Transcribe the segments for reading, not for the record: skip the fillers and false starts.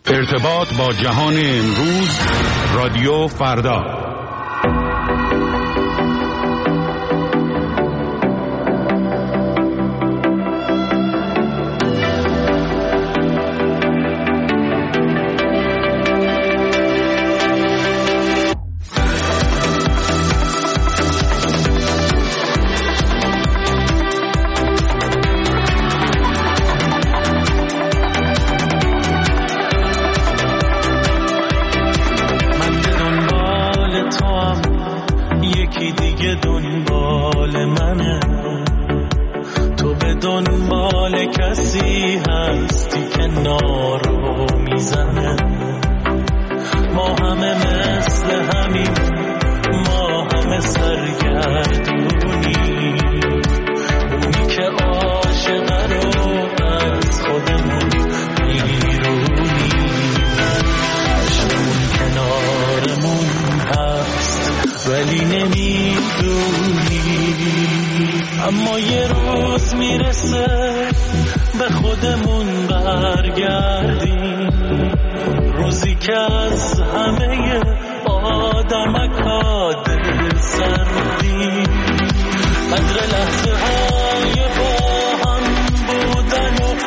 ارتباط با جهان امروز، رادیو فردا. اما یه روز میرسه به خودمون برگردیم، روزی که از همه آدمکا دل سردیم، قدر لحظه های با هم بودن و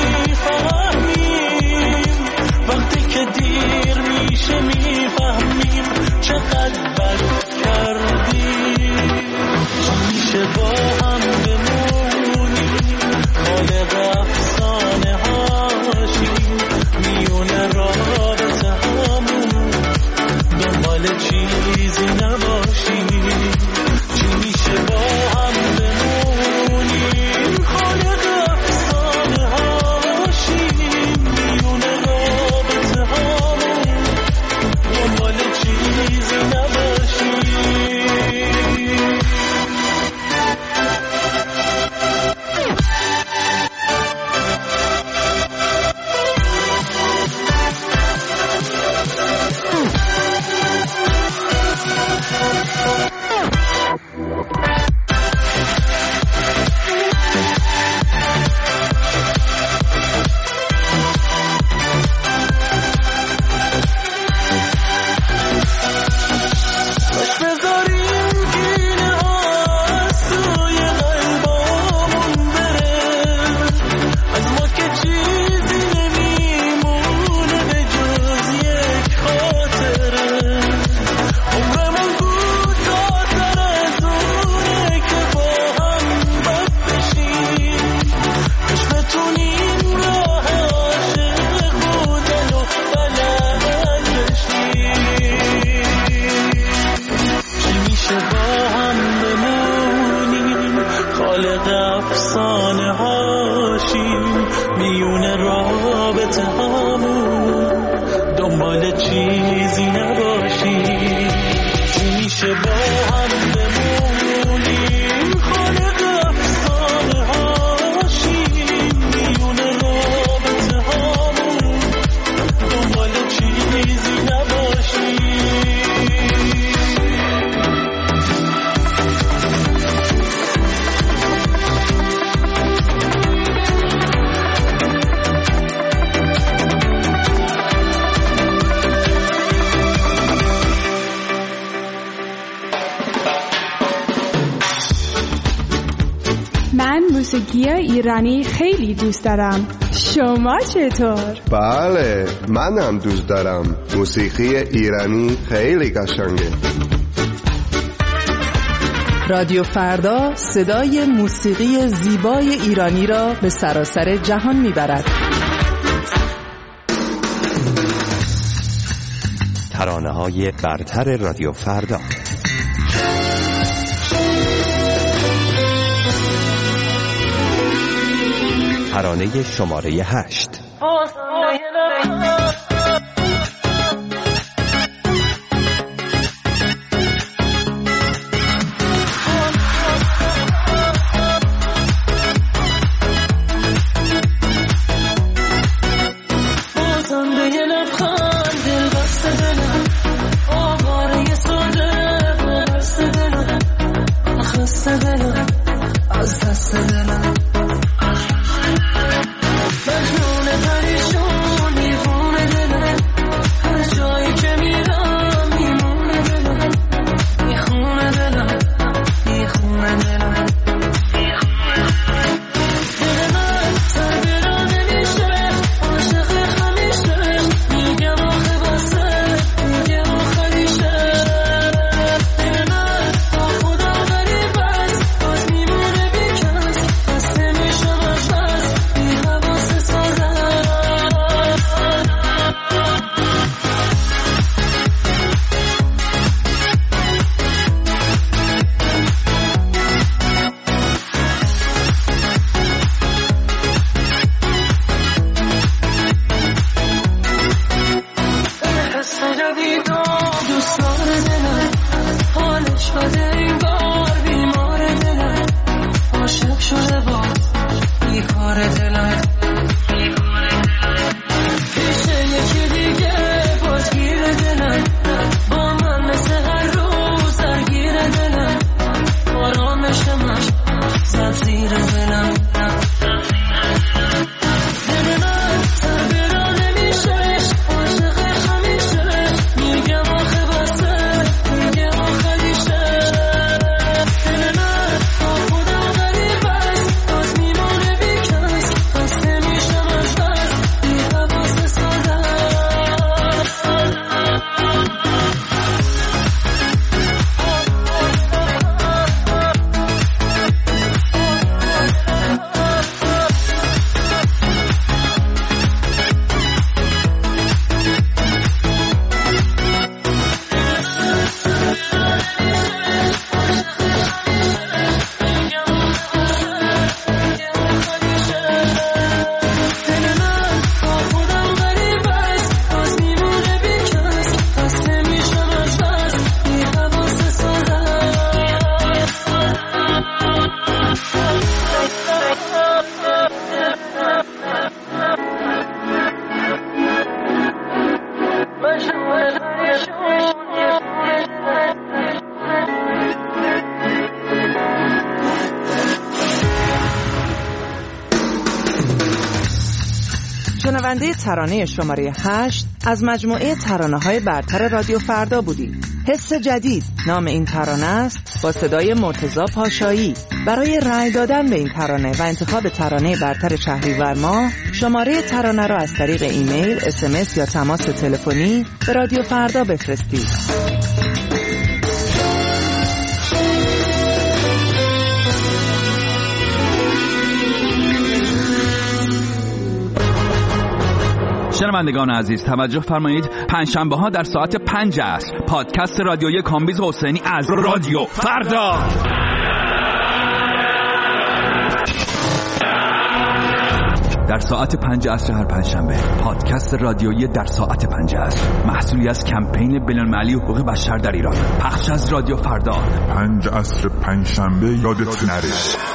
میفهمیم، وقتی که دیر میشه میفهمیم چقدر بد کردیم. میشه با هم بمونیم، خالق افسانه هاشیم، میونه رابطه همون، دنبال چیزی نباشیم. چی میشه با هم بمونیم، خالق افسانه هاشیم، میونه رابطه همون، دنبال چیزی نباشیم. موسیقی ایرانی خیلی دوست دارم. شما چطور؟ بله، منم دوست دارم. موسیقی ایرانی خیلی قشنگه. رادیو فردا صدای موسیقی زیبای ایرانی را به سراسر جهان میبرد. ترانه‌های برتر رادیو فردا. ترانه شماره 8. مجنون پریشون میوونه شنونده ترانه شماره 8 از مجموعه ترانه‌های برتر رادیو فردا بودید. حس جدید نام این ترانه است، با صدای مرتضی پاشایی. برای رأی دادن به این ترانه و انتخاب ترانه برتر شهریور ماه، شماره ترانه را از طریق ایمیل، SMS یا تماس تلفنی به رادیو فردا بفرستید. شنوندگان عزیز توجه فرمایید، پنجشنبه ها در ساعت 5 عصر پادکست رادیویی کامبیز حسینی از رادیو فردا. در ساعت 5 عصر هر پنجشنبه پادکست رادیویی در ساعت 5 عصر، محصولی از کمپین بین‌المللی حقوق بشر در ایران، پخش از رادیو فردا. 5 عصر پنجشنبه یادت نره.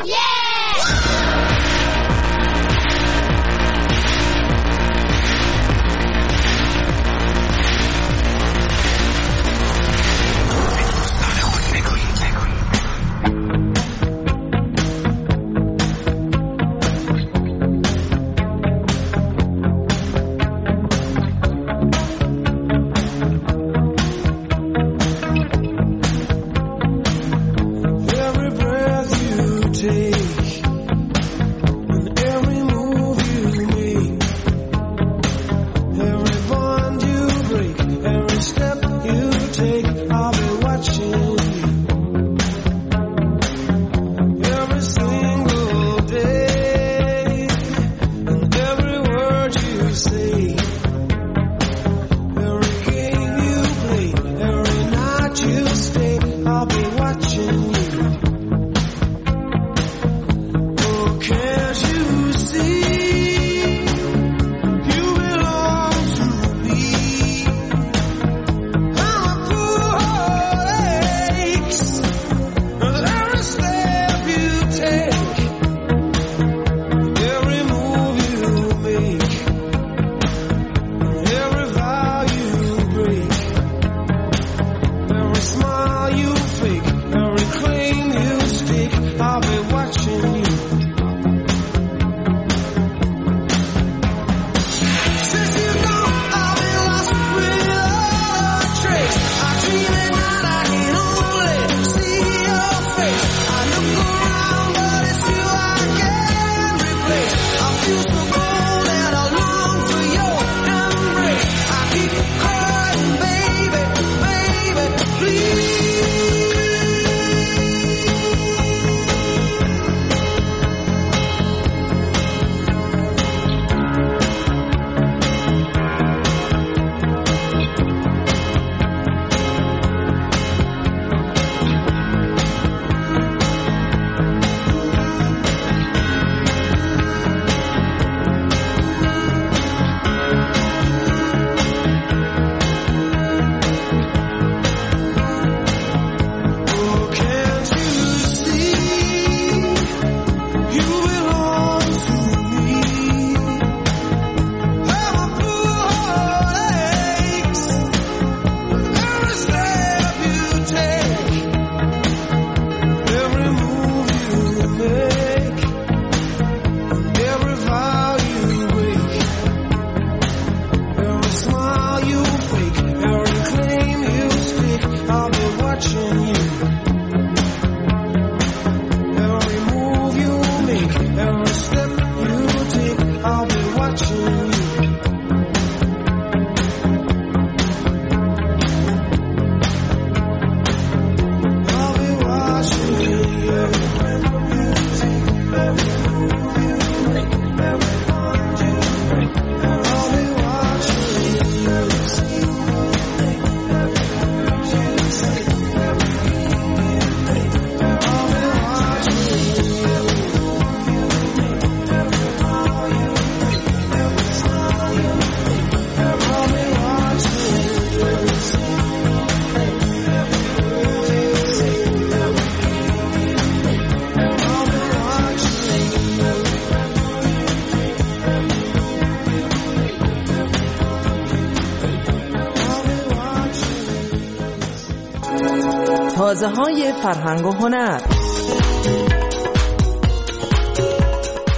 تازه‌های فرهنگ و هنر.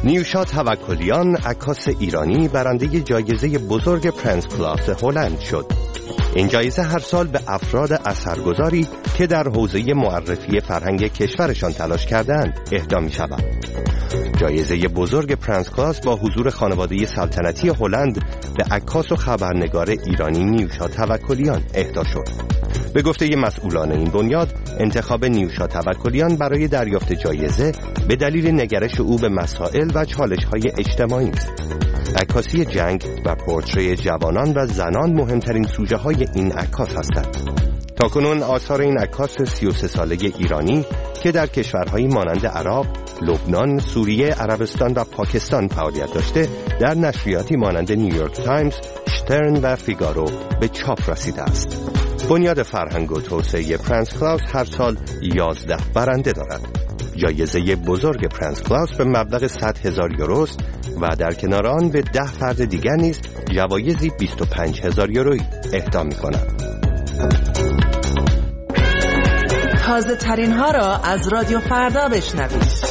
نیوشا توکلیان، عکاس ایرانی، برنده جایزه بزرگ پرنس کلاس هلند شد. این جایزه هر سال به افراد اثرگذاری که در حوزه معرفی فرهنگ کشورشان تلاش کردند اهدا می شود. جایزه بزرگ پرنس کلاس با حضور خانواده سلطنتی هلند به عکاس و خبرنگار ایرانی نیوشا توکلیان اهدا شد. به گفته مسئولان این بنیاد، انتخاب نیوشا توکلیان برای دریافت جایزه به دلیل نگرش او به مسائل و چالش‌های اجتماعی است. عکاسی جنگ و پورتری جوانان و زنان مهمترین سوژه‌های این عکاس هستند. تاکنون آثار این عکاس 33 ساله ایرانی که در کشورهایی مانند عراق، لبنان، سوریه، عربستان و پاکستان فعالیت داشته، در نشریاتی مانند نیویورک تایمز، شترن و فیگارو به چاپ رسیده است. بنیاد فرهنگ و توسعه پرنس کلاس هر سال 11 برنده دارد. جایزه بزرگ پرنس کلاس به مبلغ 100,000 یوروست و در کنار آن به 10 فرد دیگر نیز جوایزی 25,000 یورویی اهدا می‌کند. تازه ترین ها را از رادیو فردا بشنوید.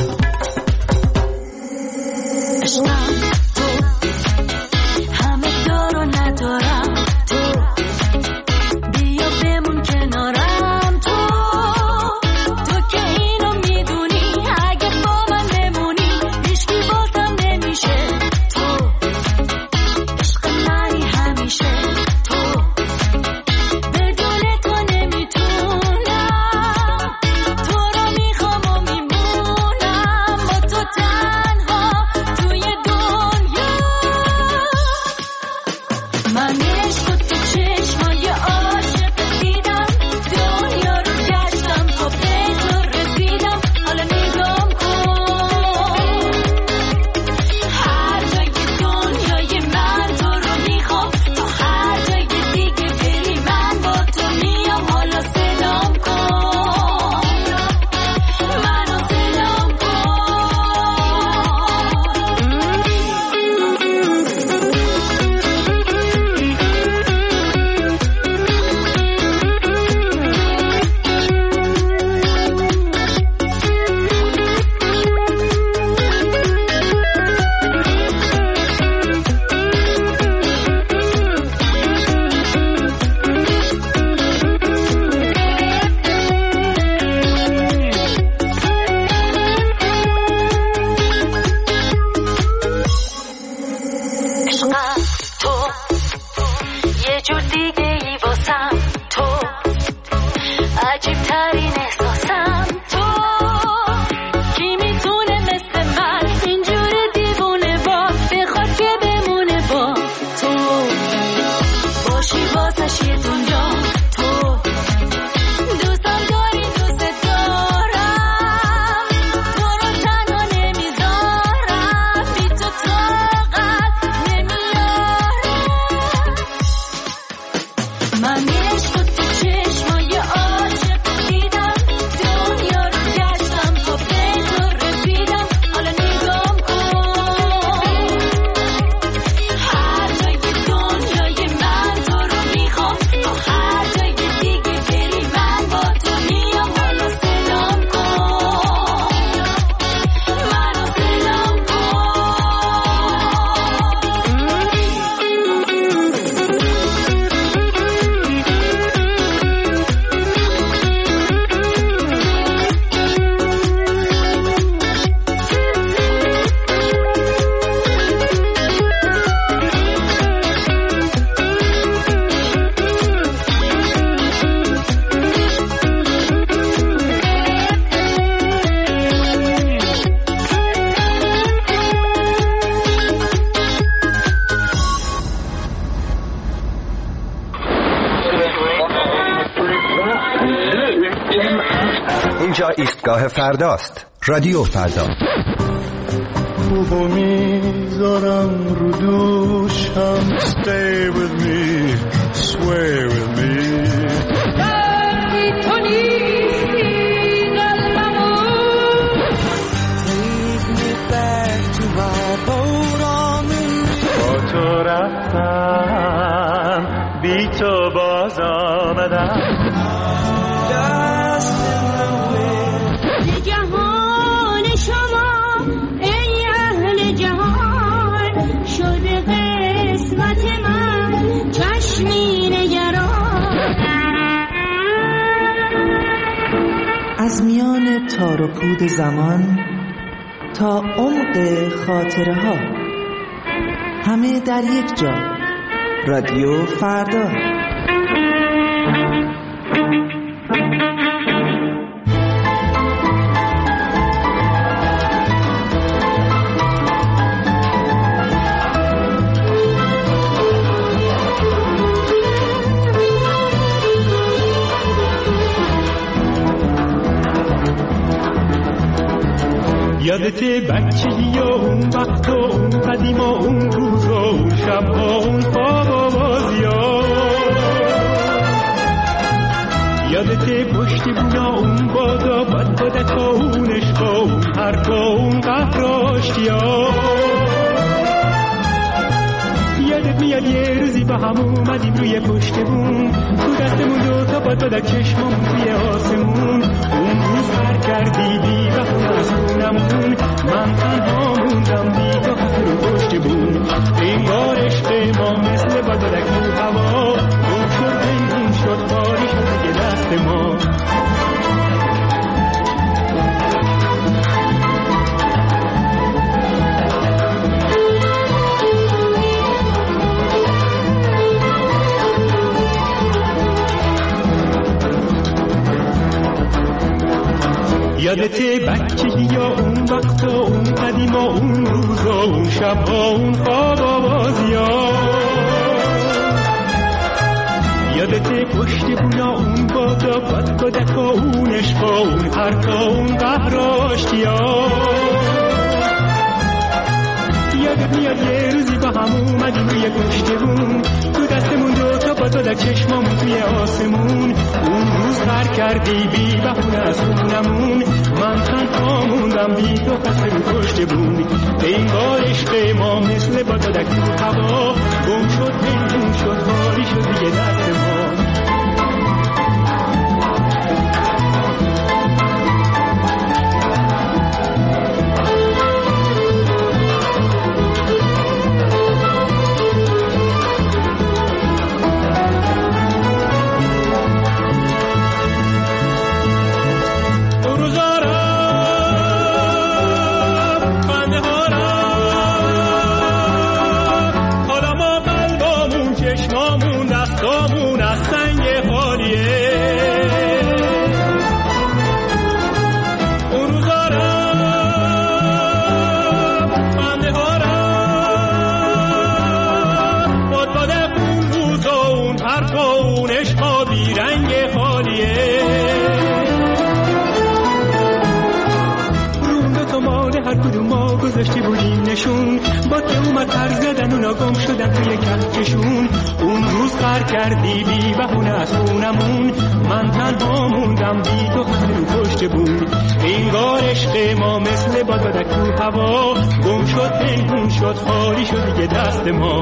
اینجا ایستگاه فرداست. رادیو فردا. روحو میذارم رو دوشم. Stay with me, sway with me. تو نیستی قلبمو. Take me back to my boat on the sea. با تو رفتم بی تو باز آمدم. قسمت من چشمی نگران. از میان تار و پود زمان تا عمق خاطره ها، همه در یک جا. رادیو فردا. یادته بچگی و اون وقت و اون قدیم و اون روز و اون شب و اون خواب و بازی ها. یادته پشت بونا اون بادا بد بدک و اون عشق و اون حرف و اون قهر و آشتی ها. یادت میاد یه روزی با هم اومدیم روی پشت بون، تو دستمون دوتا باد بدک چشممون توی آسمون. اون روز هر کردی بی بخون از خونمون، من تنها موندم بی تو خسته رو پشت بون. انگار عشق ما مثل باد بدک رو هوا، گم شد بینون شد خالی شد دیگه دست ما. یادته بچگی یا اون وقت و اون قدیم و اون روز و اون شب و اون خواب و بازی ها. یادته پشت بونا اون بادا بد بدک و اون عشق و اون حرف و اون قهر و آشتی ها. یادت میاد یه روزی با هم اومدیم روی پشت بون، تو دستمون دوتا باد بدک چشممون توی آسمون. اون روز هر کردی بی بهونه از خونمون، من تنها موندم بی تو خسته رو پشت بون. انگار عشق ما مثل باد بدک تو هوا، گم شد پنهون شد خالی شد دیگه دست ما. گذاشتی بودیم نشون، با که اومد پر زدن اونا گم شدن توی کفکشون. اون روز قر کردی بی بهونه از خونمون، من تنها موندم بی تو خسته رو پشت بون. انگار عشق ما مثل باد بدک تو هوا، گم شد پنهون شد خالی شد دیگه دست ما.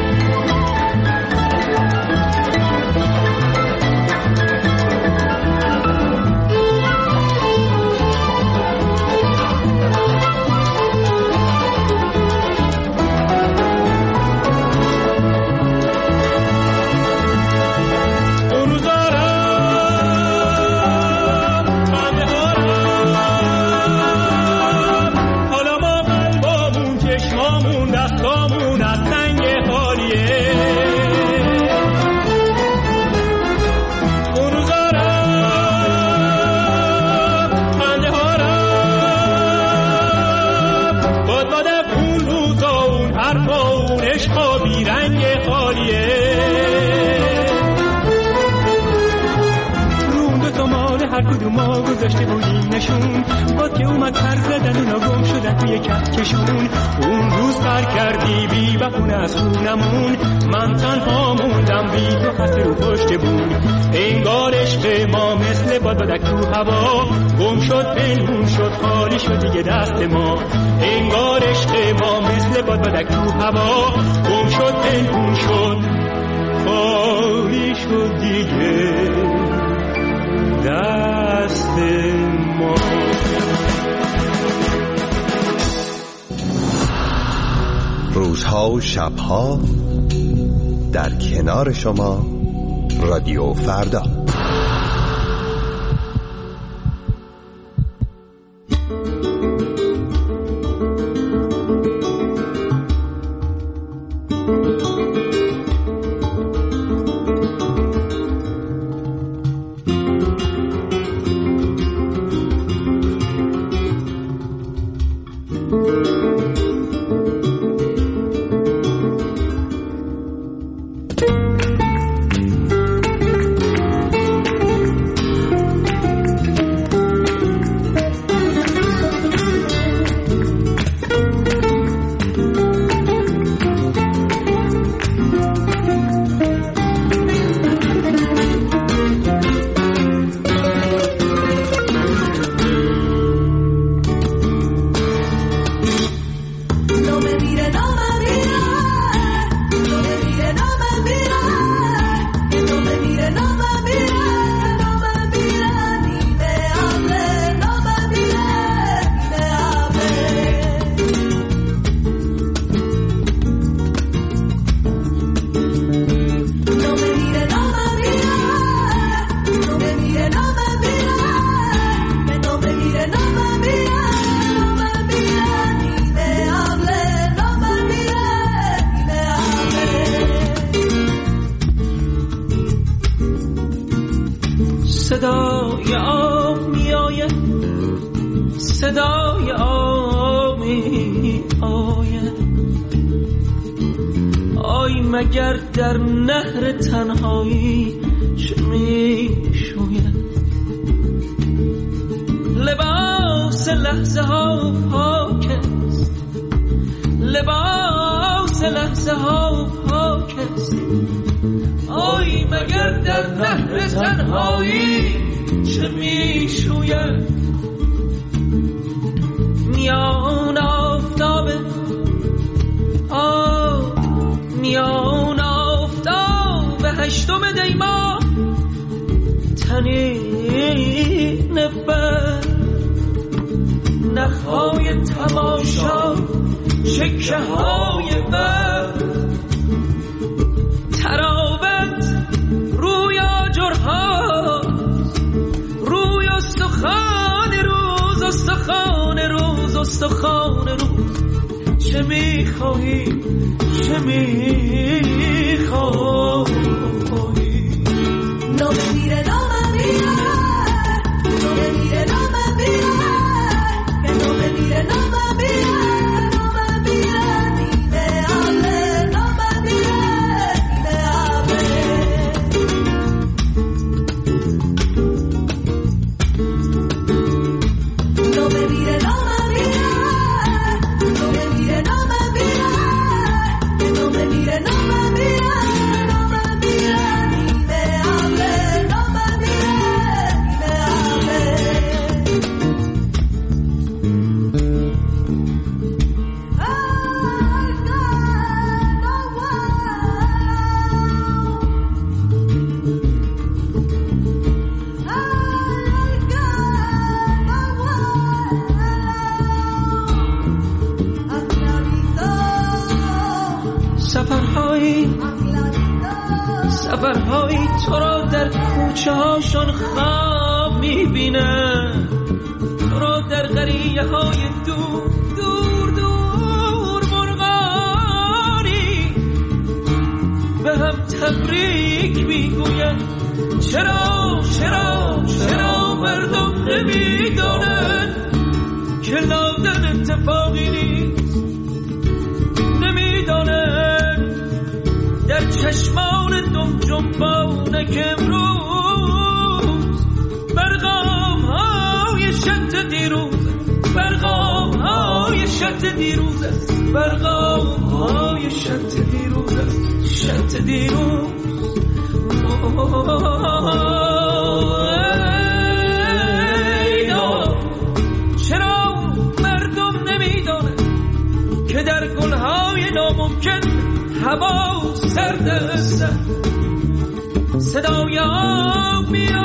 ما گذاشته بودیم نشون، با که اومد پر زدن اونا گم شدن توی کفکشون. اون روز قر کردی بی بهونه از خونمون، من تنها موندم بی تو خسته رو پشت بون. انگار عشق ما مثل باد بدک تو هوا، گم شد پنهون شد خالی شد دیگه دست ما. انگار عشق ما مثل باد بدک تو هوا، گم شد پنهون شد خالی شد دیگه دست ما. روزها و شبها در کنار شما رادیو فردا. صدای آب می آید، صدای آب می آید. آی مگر در نهر تنهایی چه می شوید؟ لباس لحظه ها پاک است، لباس لحظه ها پاک است. آی مگر در نهر تنهایی چه می شوید؟ میان آفتاب میان آفتاب هشتم دی ماه تنین بر نخهای تماشا چکه های بر تراوت روی آجرها روی استخوان روز استخوان روز استخوان روز. چه میخواهی چه میخواهی؟ نامه میره نامه میره نامه میره نامه میره که نامه میره نامه میره نامه میره نیمه آله نامه میره نیمه آله. نامه میره نامه میره نامه میره نامه میره نامه میره نامه میره نامه میره نیمه آله نامه میره نیمه آله. سفرهایی تو را در کوچه هاشون خواب میبینن، تو را در قریه های دور دور دور مرغانی به هم تبریک میگوین. چرا چرا چرا مردم نمیدانن که لادن اتفاقی نیست؟ نمیدانن در چشمان دم جنبانه که امروز برقام های شط دیروز، برقام های شط دیروز است، برقام های شط دیروز است، شط دیروز. چرا مردم نمیدانه که در گلهای ناممکن هوا سرد است؟ صدای آب میاد